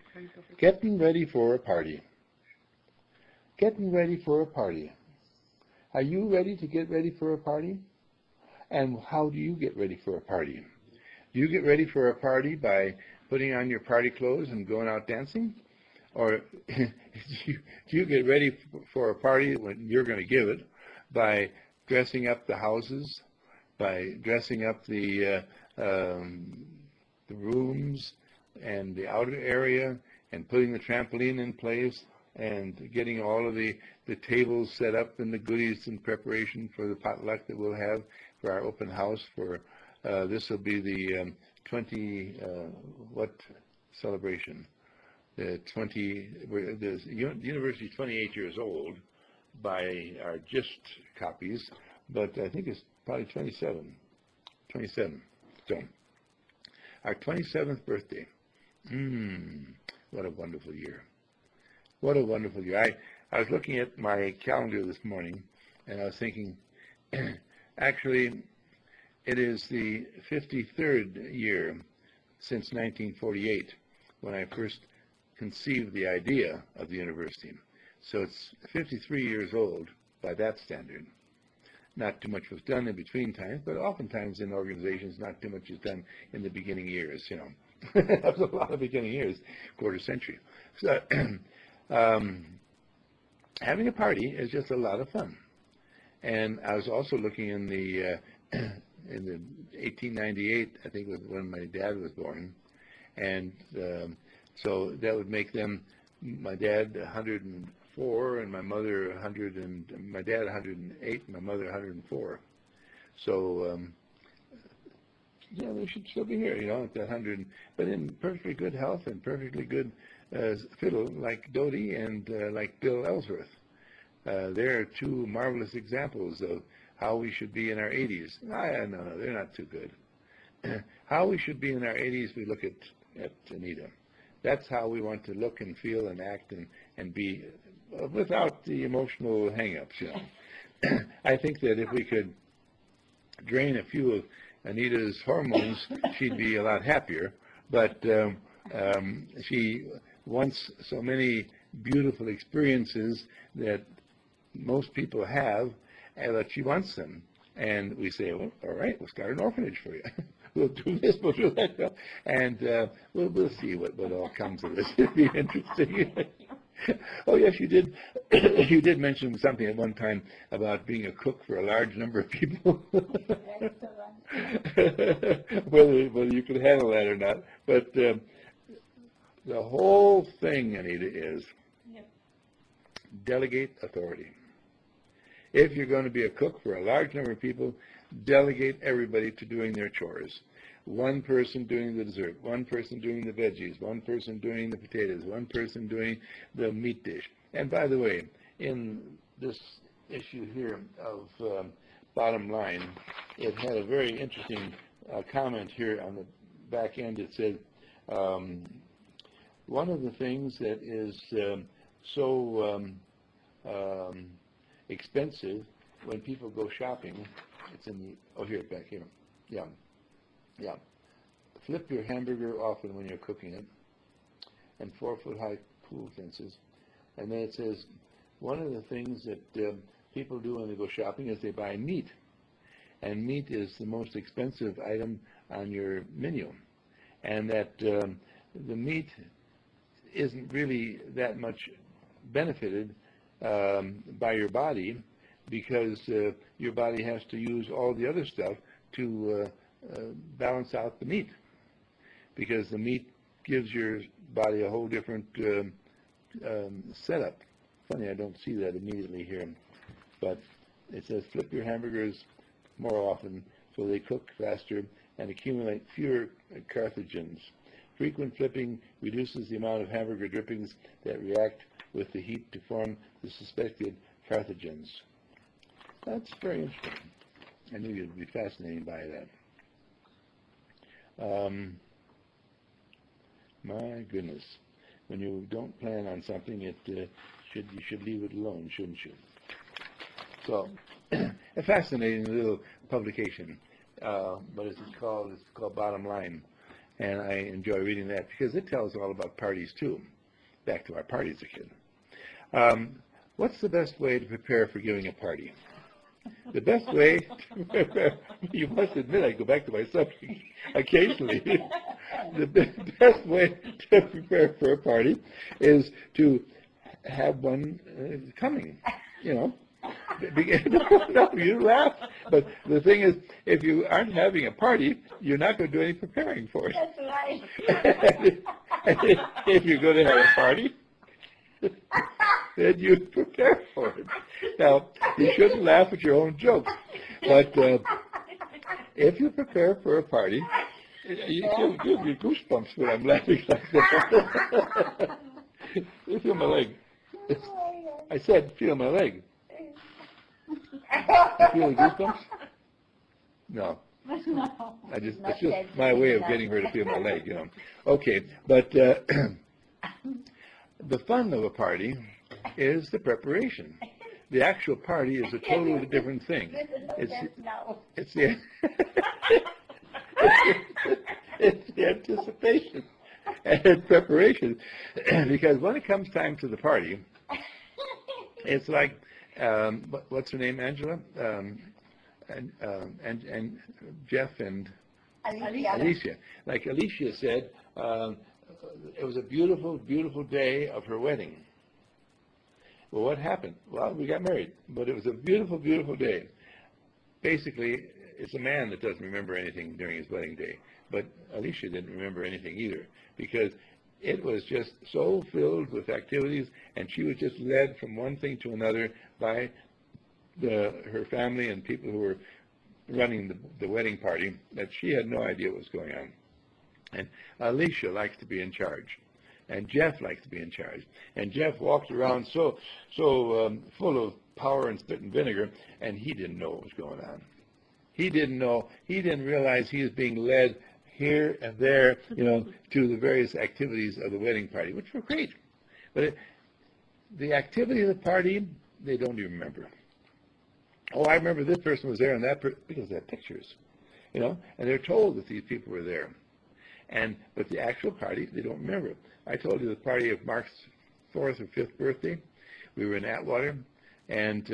Getting ready for a party. Getting ready for a party. Are you ready to get ready for a party? And how do you get ready for a party? Do you get ready for a party by putting on your party clothes and going out dancing? Or do you get ready for a party when you're going to give it by dressing up the houses, by dressing up the rooms and the outer area and putting the trampoline in place and getting all of the tables set up and the goodies in preparation for the potluck that we'll have for our open house for this will be the 20 what celebration? The university is 28 years old by our GIST copies, but I think it's probably 27. So our 27th birthday. What a wonderful year. What a wonderful year. I was looking at my calendar this morning, and I was thinking, actually, it is the 53rd year since 1948 when I first conceived the idea of the university. So it's 53 years old by that standard. Not too much was done in between times, but oftentimes in organizations, not too much is done in the beginning years, you know. That was a lot of beginning years, quarter century. So having a party is just a lot of fun. And I was also looking in the 1898, I think was when my dad was born, and so that would make them, my dad 104 and my mother 100 and my dad 108 and my mother 104. So yeah, they should still be here, you know, at that 100, but in perfectly good health and perfectly good fiddle, like Dodie and like Bill Ellsworth. They're two marvelous examples of how we should be in our 80s. No, they're not too good. How we should be in our 80s, we look at Anita. That's how we want to look and feel and act and be without the emotional hang-ups, you know. I think that if we could drain a few of Anita's hormones, she'd be a lot happier. But she wants so many beautiful experiences that most people have, and that she wants them. And we say, well, all right, we'll start an orphanage for you. We'll do this, we'll do that, and we'll see what all comes of this. It'll be interesting. Oh yes, you did. You did mention something at one time about being a cook for a large number of people. whether you could handle that or not, but the whole thing, Anita, is delegate authority. If you're going to be a cook for a large number of people, delegate everybody to doing their chores. One person doing the dessert, one person doing the veggies, one person doing the potatoes, one person doing the meat dish. And by the way, in this issue here of Bottom Line, it had a very interesting comment here on the back end. It said, one of the things that is so expensive when people go shopping, it's in the, oh here, back here, yeah. Flip your hamburger often when you're cooking it, and 4-foot-high pool fences. And then it says, one of the things that people do when they go shopping is they buy meat. And meat is the most expensive item on your menu. And that the meat isn't really that much benefited by your body, because your body has to use all the other stuff to balance out the meat, because the meat gives your body a whole different setup. Funny, I don't see that immediately here, but it says flip your hamburgers more often so they cook faster and accumulate fewer carcinogens. Frequent flipping reduces the amount of hamburger drippings that react with the heat to form the suspected carcinogens. That's very interesting. I knew you'd be fascinated by that. My goodness, when you don't plan on something, you should leave it alone, shouldn't you? So, a fascinating little publication, but it's called Bottom Line, and I enjoy reading that because it tells all about parties too. Back to our party as a kid. What's the best way to prepare for giving a party? The best way to prepare, you must admit I go back to my subject occasionally. The best way to prepare for a party is to have one coming, you know. No, you laugh. But the thing is, if you aren't having a party, you're not going to do any preparing for it. That's right. And if you're going to have a party, then you prepare for it. Now, you shouldn't laugh at your own jokes, but if you prepare for a party, you give me goosebumps when I'm laughing like that. You feel my leg. I said, feel my leg. You feel the goosebumps? No. No. It's just my way of getting her to feel my leg, you know. Okay, but the fun of a party is the preparation. The actual party is a totally different thing. It's the it's the anticipation and preparation, because when it comes time to the party, it's like what's her name, Angela, and Jeff and Alicia. Like Alicia said, it was a beautiful, beautiful day of her wedding. Well, what happened? Well, we got married, but it was a beautiful, beautiful day. Basically, it's a man that doesn't remember anything during his wedding day, but Alicia didn't remember anything either, because it was just so filled with activities, and she was just led from one thing to another by her family and people who were running the wedding party, that she had no idea what was going on. And Alicia likes to be in charge, and Jeff likes to be in charge. And Jeff walked around so full of power and spit and vinegar, and he didn't know what was going on. He didn't know. He didn't realize he was being led here and there, you know, to the various activities of the wedding party, which were great. But the activity of the party, they don't even remember. Oh, I remember this person was there and that person, because they have pictures, you know, and they're told that these people were there. But the actual party, they don't remember. I told you the party of Mark's 4th or 5th birthday. We were in Atwater, and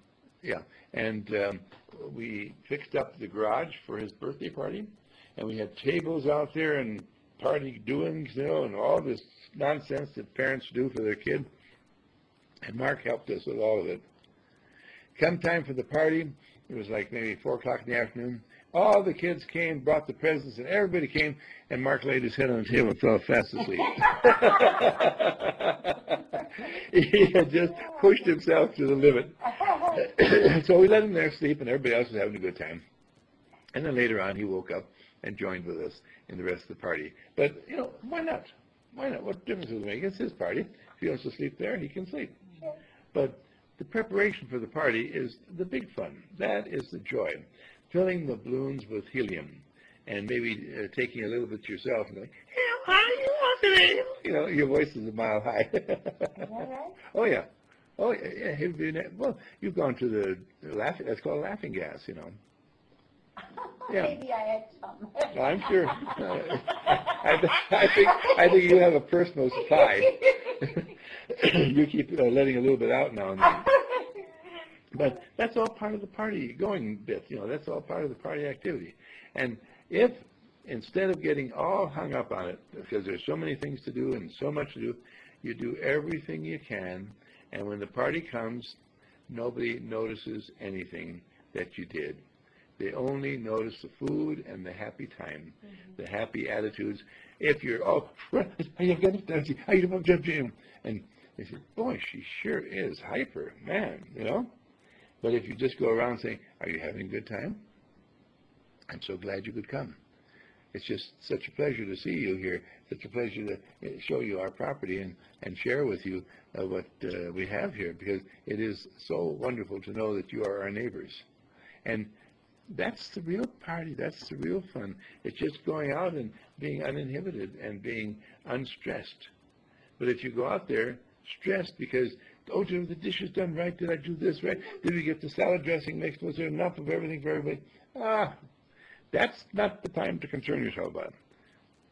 we fixed up the garage for his birthday party, and we had tables out there and party doings, you know, and all this nonsense that parents do for their kid. And Mark helped us with all of it. Come time for the party, it was like maybe 4 o'clock in the afternoon. All the kids came, brought the presents, and everybody came, and Mark laid his head on the table and fell fast asleep. He had just pushed himself to the limit. So we let him there sleep, and everybody else was having a good time. And then later on, he woke up and joined with us in the rest of the party. But, you know, why not? Why not? What difference does it make? It's his party. If he wants to sleep there, he can sleep. But the preparation for the party is the big fun. That is the joy. Filling the balloons with helium, and maybe taking a little bit yourself and going, "How are you today?" You know, your voice is a mile high. Oh yeah, oh yeah. Well, you've gone to the laughing. That's called laughing gas, you know. Yeah. Maybe I had some. I'm sure. I think you have a personal supply. You keep letting a little bit out now and then. But that's all part of the party going bit, you know, that's all part of the party activity. And if, instead of getting all hung up on it, because there's so many things to do and so much to do, you do everything you can, and when the party comes, nobody notices anything that you did. They only notice the food and the happy time, the happy attitudes. If you're, and they say, boy, she sure is hyper, man, you know. But if you just go around saying, are you having a good time? I'm so glad you could come. It's just such a pleasure to see you here, such a pleasure to show you our property and share with you what we have here, because it is so wonderful to know that you are our neighbors. And that's the real party, that's the real fun. It's just going out and being uninhibited and being unstressed. But if you go out there stressed because, oh, did the dishes done right? Did I do this right? Did we get the salad dressing mixed? Was there enough of everything for everybody? That's not the time to concern yourself about.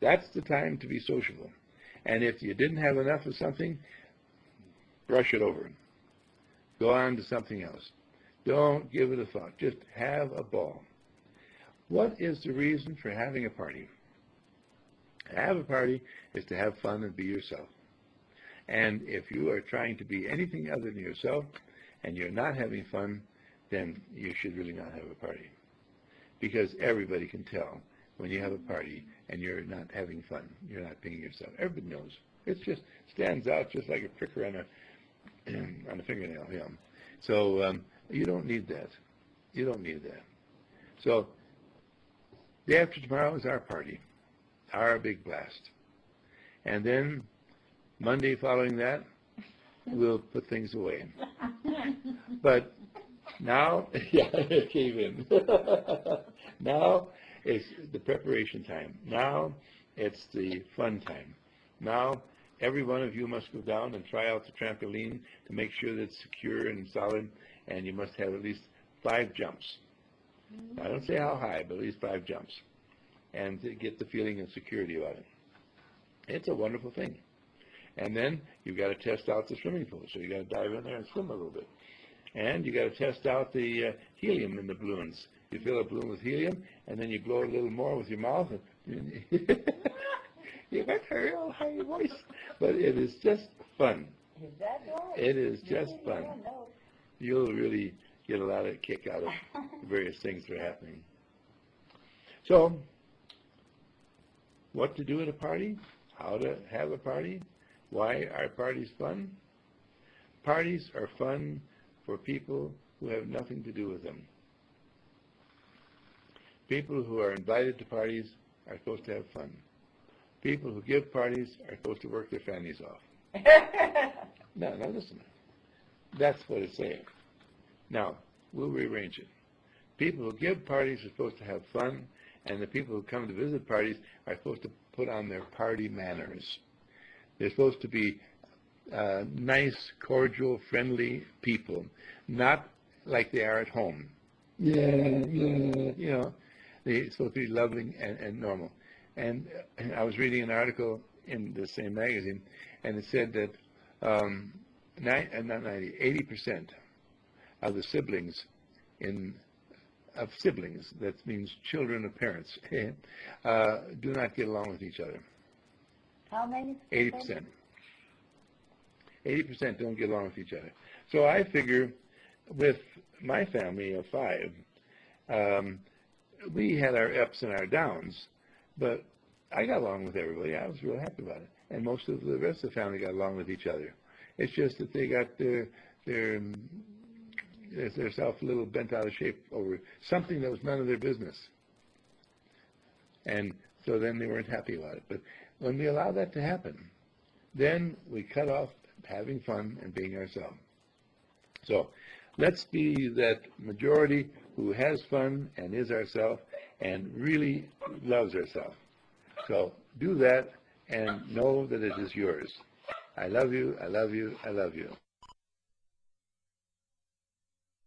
That's the time to be sociable. And if you didn't have enough of something, brush it over. Go on to something else. Don't give it a thought. Just have a ball. What is the reason for having a party? To have a party is to have fun and be yourself. And if you are trying to be anything other than yourself and you're not having fun, then you should really not have a party. Because everybody can tell when you have a party and you're not having fun, you're not being yourself. Everybody knows. It just stands out just like a pricker on a fingernail. Yeah. So you don't need that. You don't need that. So day after tomorrow is our party, our big blast. And then Monday following that, we'll put things away. But now, yeah, it came in. Now it's the preparation time. Now it's the fun time. Now every one of you must go down and try out the trampoline to make sure that it's secure and solid, and you must have at least 5 jumps. I don't say how high, but at least 5 jumps, and to get the feeling of security about it. It's a wonderful thing. And then you've got to test out the swimming pool, so you've got to dive in there and swim a little bit. And you got to test out the helium in the balloons. You fill a balloon with helium, and then you blow it a little more with your mouth. And you got a real high voice, but it is just fun. Is that right? It is just fun. Yeah, no. You'll really get a lot of kick out of the various things that are happening. So, what to do at a party? How to have a party? Why are parties fun? Parties are fun for people who have nothing to do with them. People who are invited to parties are supposed to have fun. People who give parties are supposed to work their fannies off. Now listen. That's what it's saying. Now, we'll rearrange it. People who give parties are supposed to have fun, and the people who come to visit parties are supposed to put on their party manners. They're supposed to be nice, cordial, friendly people, not like they are at home. You know, they're supposed to be loving and normal. And I was reading an article in the same magazine, and it said that 80% of the siblings that means children of parents, do not get along with each other. How many? 80%. 80% don't get along with each other. So I figure with my family of 5, we had our ups and our downs, but I got along with everybody. I was real happy about it. And most of the rest of the family got along with each other. It's just that they got their self a little bent out of shape over something that was none of their business. And so then they weren't happy about it. But when we allow that to happen, then we cut off having fun and being ourselves. So let's be that majority who has fun and is ourselves and really loves ourselves. So do that and know that it is yours. I love you, I love you, I love you.